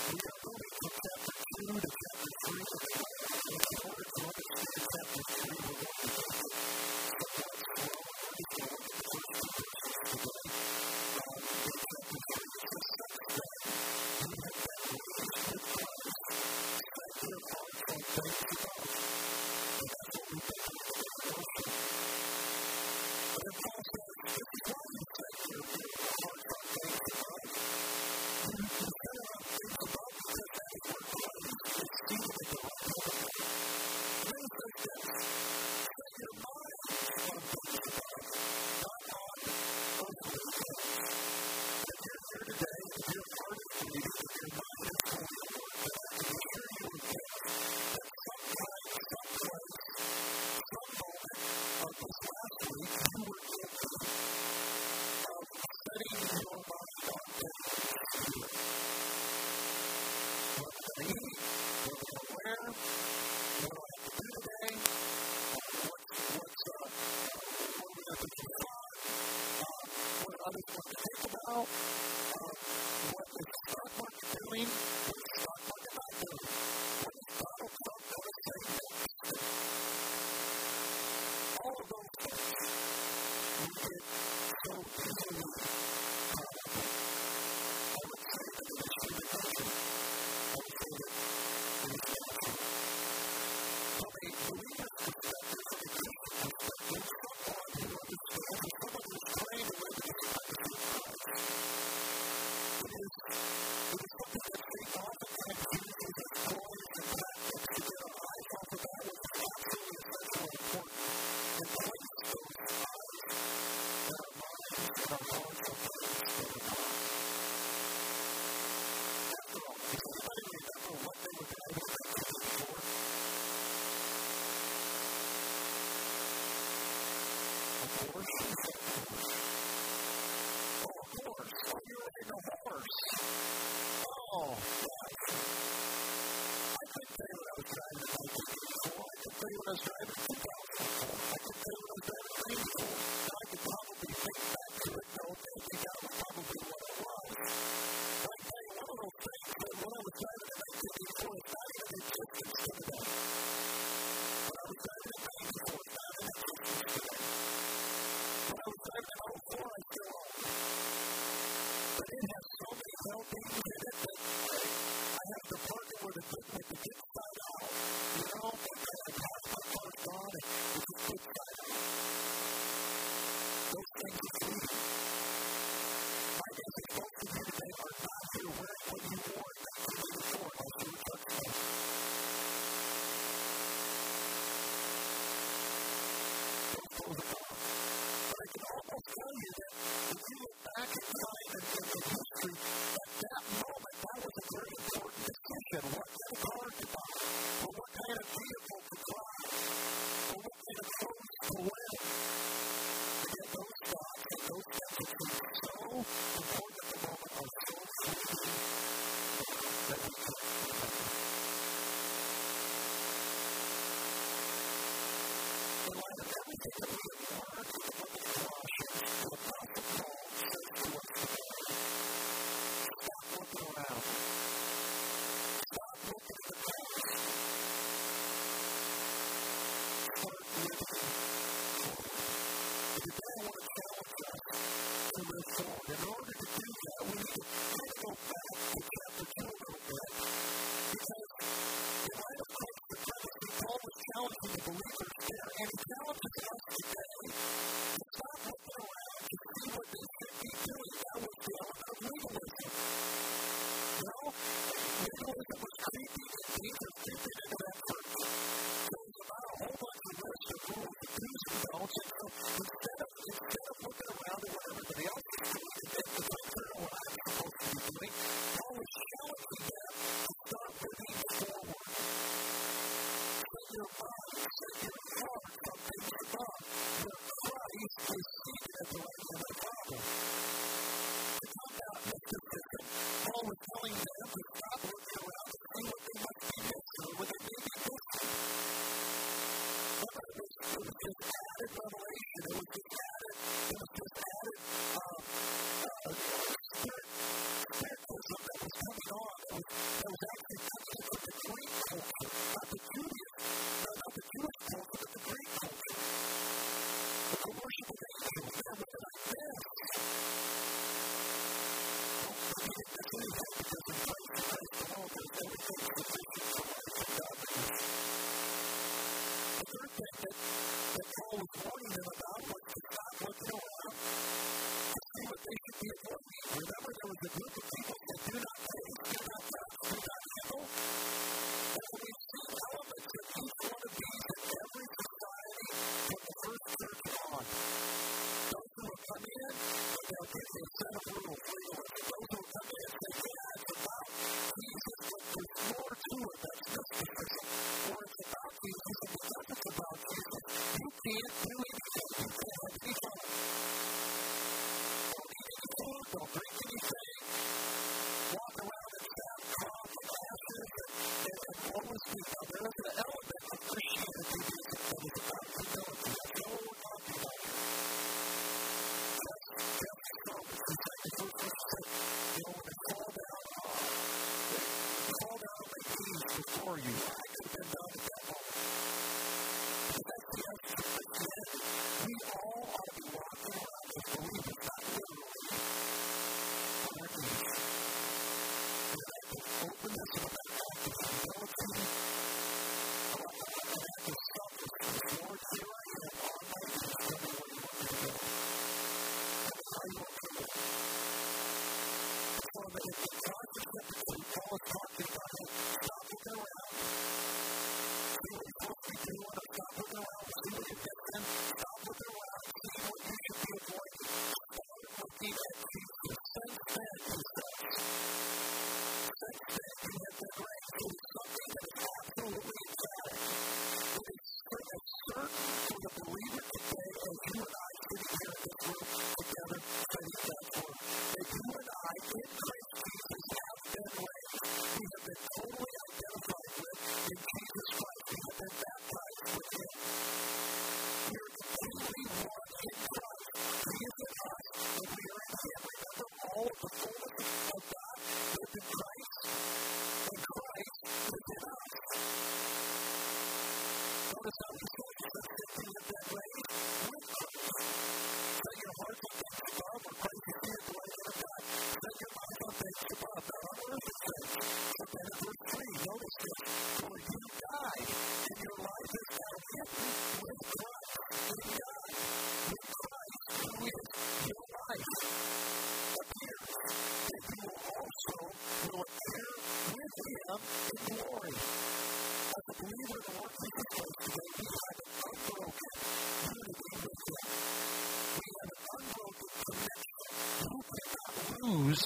What lose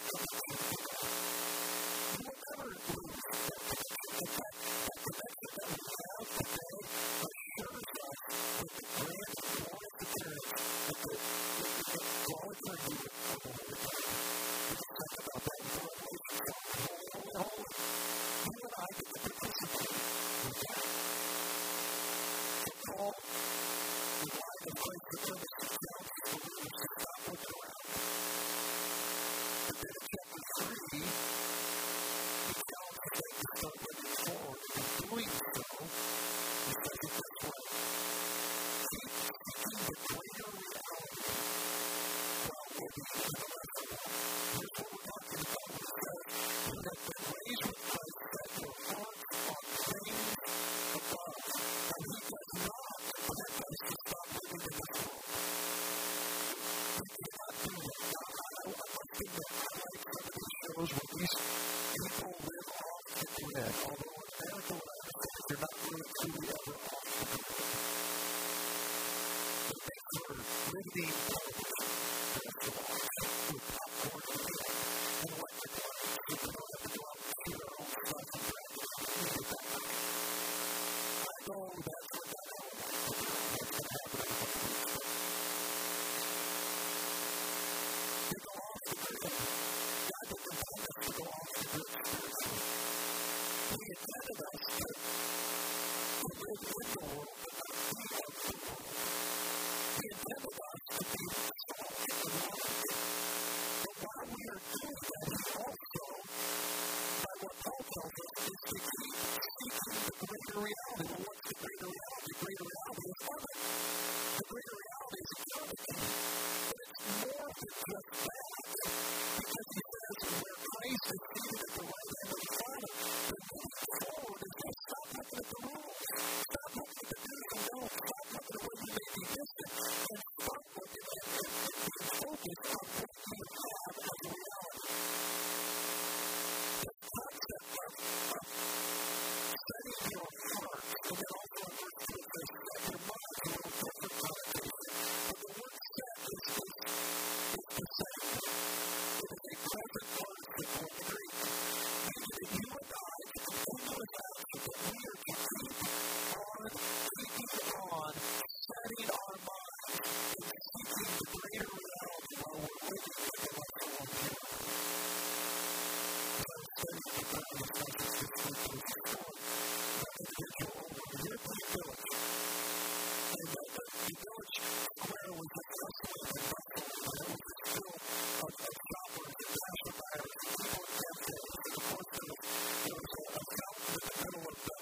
those where these people live off the grid. Although in America, they're not really truly ever off the grid. But they were riveting television with popcorn and electric lights, so they don't have to go out and shoot their own stuff and drag it out and get that back. I know that's what that element is going to happen in a couple of weeks. They go off the grid. God doesn't want us to go off the grid spiritually. He intended us to live in the world, but not be of the world. He intended us to be salt and light. But while we are doing that, He also, by what Paul tells us, is to keep seeking the greater reality. Well, what's the greater reality? The greater reality is heaven. The greater reality is eternity. But it's more than just that. Because He says, Christ is seated at the right hand of the Father. But moving forward is just stop looking at the rules. Stop looking at the do's and don'ts. Stop looking at where you may be missing. And start looking at and being focused on what you have as a reality. The concept of setting your heart, and then also in verse 2 it says, set your mind, a little different connotation. But the word set is the same. It is a present participle in the Greek. Meaning that you and I can continue with action, that we are to keeping on, setting our minds, and seeking the greater reality while we're living with the life of our people. As I was studying the Bible, it's not just this week, but it's short. That individual over the European village. And the village square was a festival and bustle, and it was just full of shoppers and passerbyers and people in cafes. And of course, there was a fountain in the middle of the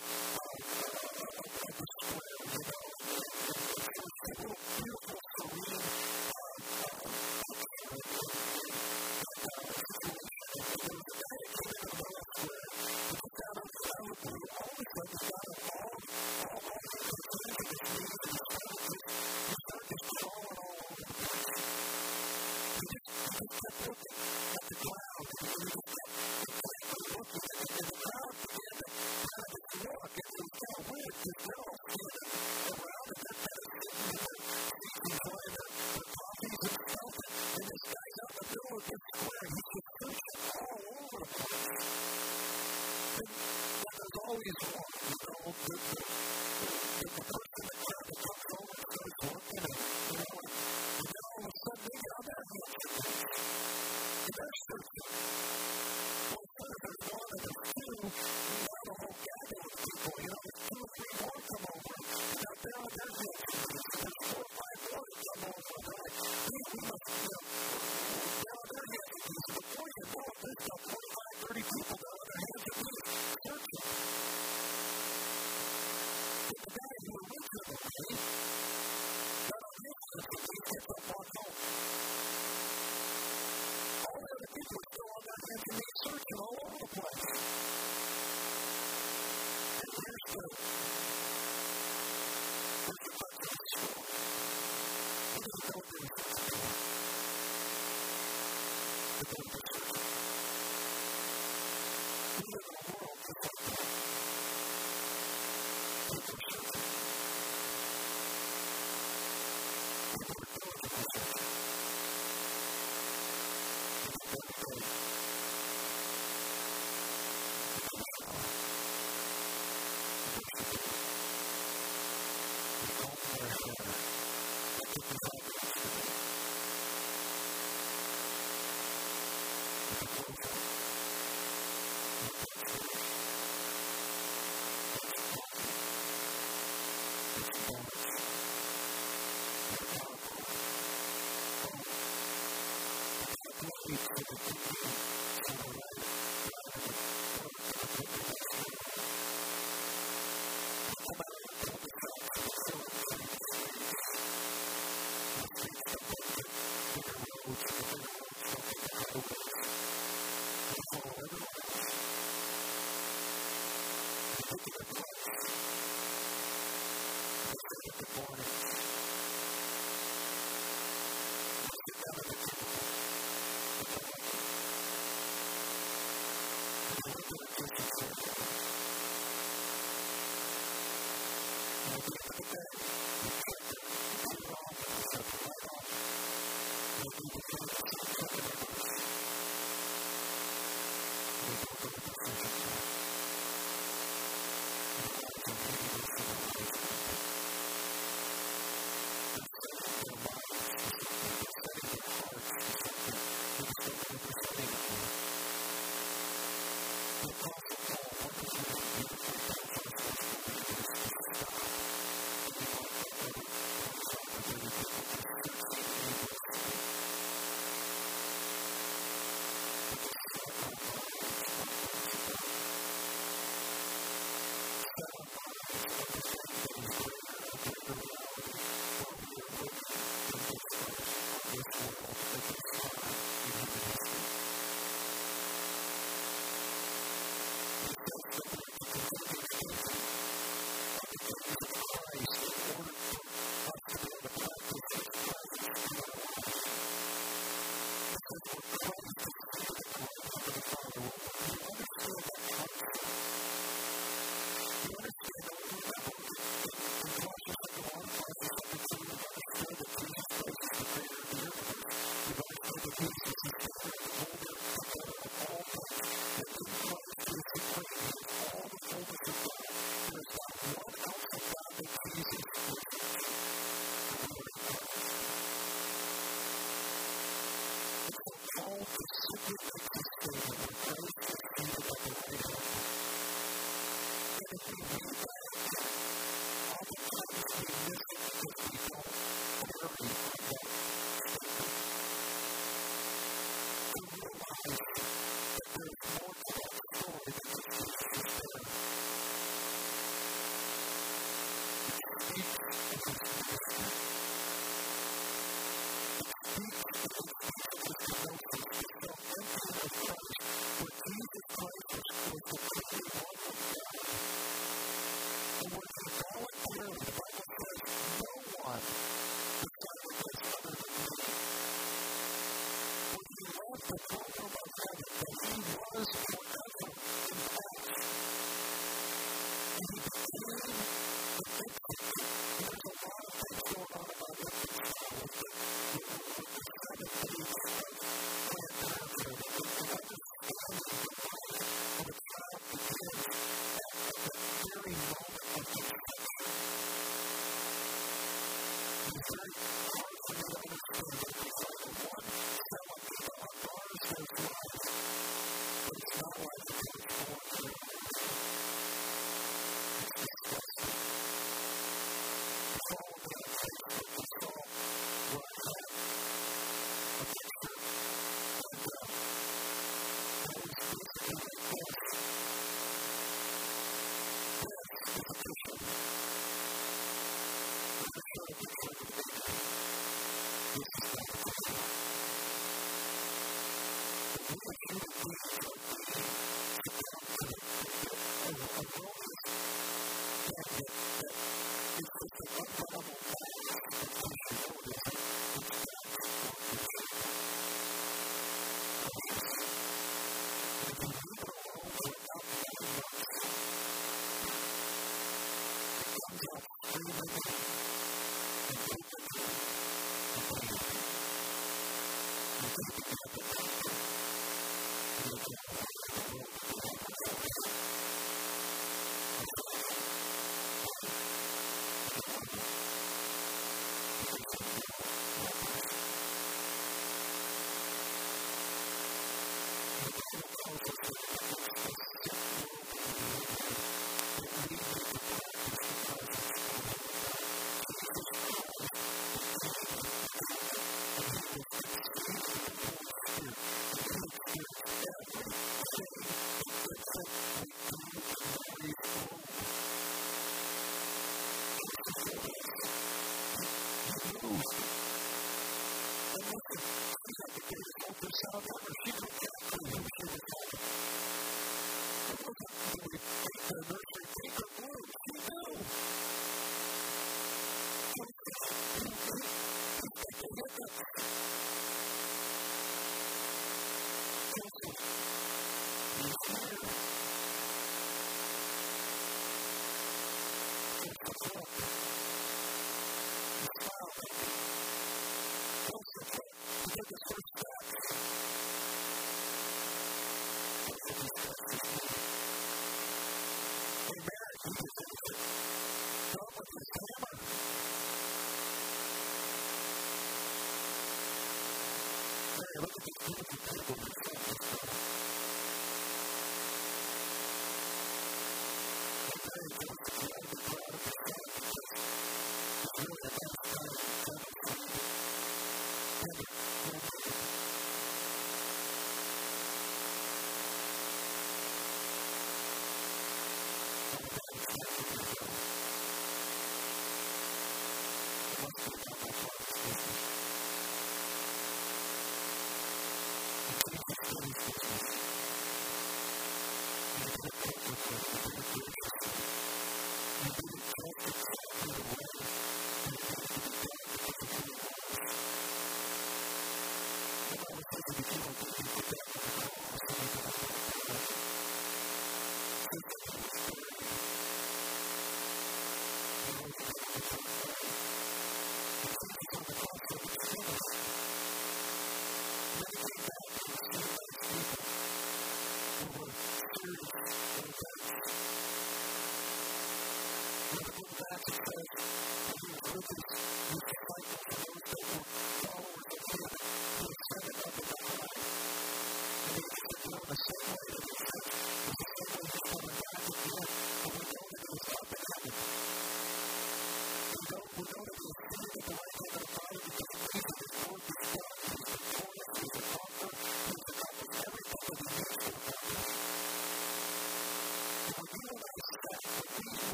square, you know. And it was a little beautiful, serene picture and situation. And there was a guy that came into the middle of the square, and just out of the blue, all of a sudden, he got up all his hands and his knees, and he started just crawling all over the place. He just kept looking at the ground, and he just kept looking, and the crowd began to kind of just look, and it was kind of weird, because they're all standing around, and they're kind of sitting in their seats, enjoying their coffees and stuff, and this guy's out in the middle of this square, he's just searching all over the place. And there's always one, you know, the person that kind of comes over and starts working, and then all of a sudden they get on their hands and knees, and they're searching. Well, as soon as there's one and there's two, now the whole gaggle of people, you know, there's 2 or 3 more come over, and now they're on their hands and knees, and there's 4 or 5 more that come over, and they're like, we must, you know, they're on their hands and knees, and before you know it, there's about 25, 30 people down on their hands and knees, searching. But the guy who originally got on his hands and knees gets up on home. All the other people are still on their hands and knees searching all over the place. And here's the part of the story. He doesn't know what they're searching for. But they were searching. We live in a world just like that. People are searching. People are diligently searching.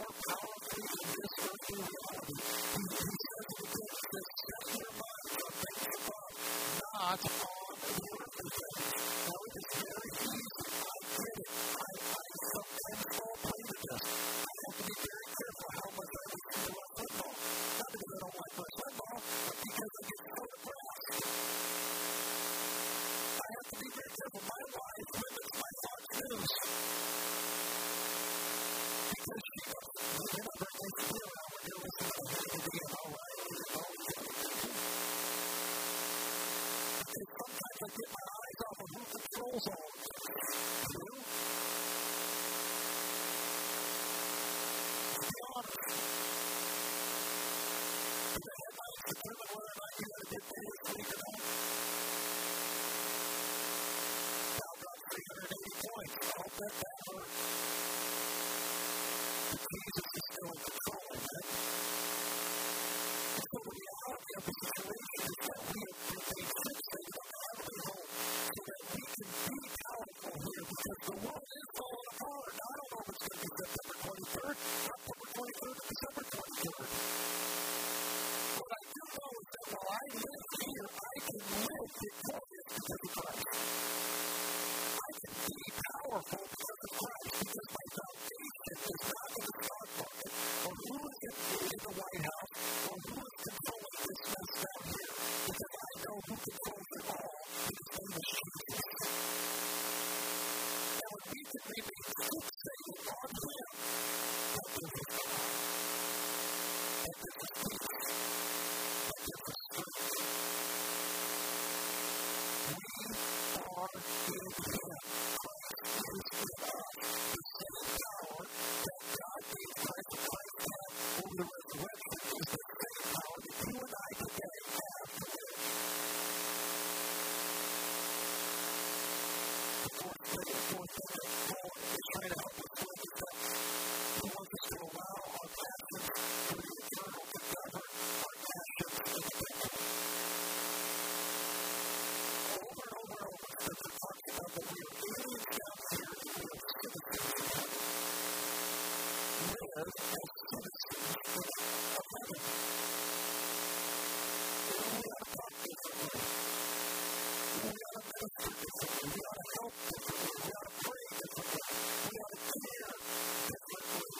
powerfully in this earthly reality. He says it again, he says, set your minds on things above, not on the earthly things. Now it is very easy. I get it. I sometimes fall prey to this. I have to be very careful how much I listen to our football. Not because I don't like my football, but because I get so depressed. I have to be very careful. My wife limits my Fox News. Because she goes, you're not very nice to be around when you're listening to the all right. Because sometimes I get my eyes off of who controls all of this. You? To be honest, the headlines determine whether or not you had a good day this week or not. Dow dropped 380 points. I hope that hurt. But Jesus is still in control, amen? And so the reality of the situation is that we have been fixated on the heavenly hope so that we can be powerful here because the world is falling apart. Now, I don't know if it's going to be September 23rd, October 23rd, or December 23rd. What I do know is that while I live here, I can live victorious because of Christ. I can be powerful because of Christ because my foundation is not in the stock market or who is in the White House or who is controlling this mess down here because I know who controls it all in his name is Jesus. Now, if we can remain fixated on him, that gives us God. That gives us peace. That gives us strength. We are in him. Christ is in us. The same power that God gave Christ had over the resurrection is the same power that you and I today have to live. The fourth thing that Paul is trying to help us with is that he wants us to allow our passions for the eternal to govern our passions for the temporal. Over and over and over, Scripture talks about that we are aliens down here and we are citizens of heaven. Live as citizens of heaven. We ought to talk differently. We ought to minister differently. We ought to help differently. We ought to pray differently. We ought to care differently.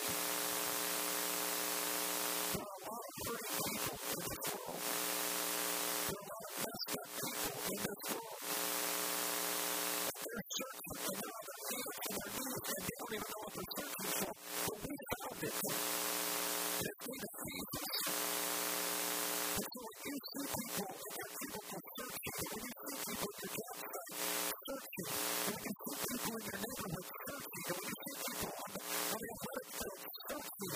There are a lot of hurting people in this world. There are a lot of messed up people in this world. They're searching and they're on their knees and their knees and they don't even know what they're searching for. But we found it. It's me to Jesus. And so when you see people in their cubicle searching, when you see people in your campsite searching, when you see people in your neighborhood searching, when you see people on the athletic field searching,